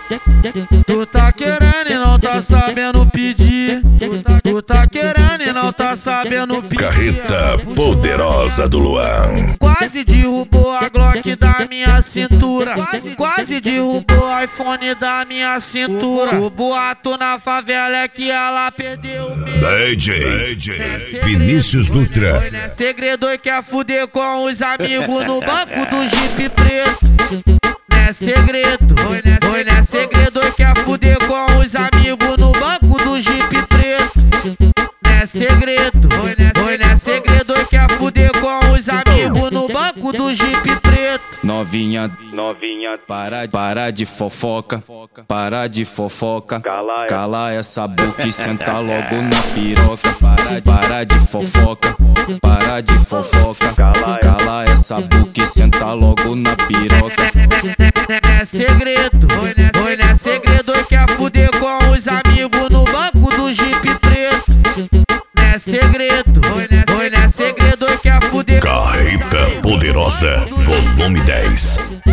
Tu tá querendo e não tá sabendo pedir. Tu tá querendo e não tá sabendo pedir. Carreta poderosa do Luan. Quase derrubou a Glock da minha cintura. Quase derrubou o iPhone da minha cintura. O boato na favela é que ela perdeu o medo. DJ Vinícius Dutra. Foi, né? Segredo e quer fuder com os amigos no banco do Jeep preto. Não é segredo, foi, né? Segredo e quer fuder com os amigos no banco do Jeep preto. Não é segredo, foi, né? Segredo e quer fuder com os amigos no banco do Jeep preto. Novinha, para de fofoca, cala essa boca e senta logo na piroca. Para de fofoca, cala essa boca e senta logo na piroca. É segredo, foi, né? Segredo e quer fuder com os amigos no banco do Jeep preto. Não é segredo, foi, né? Segredo e quer fuder. Carreta poderosa, volume 10.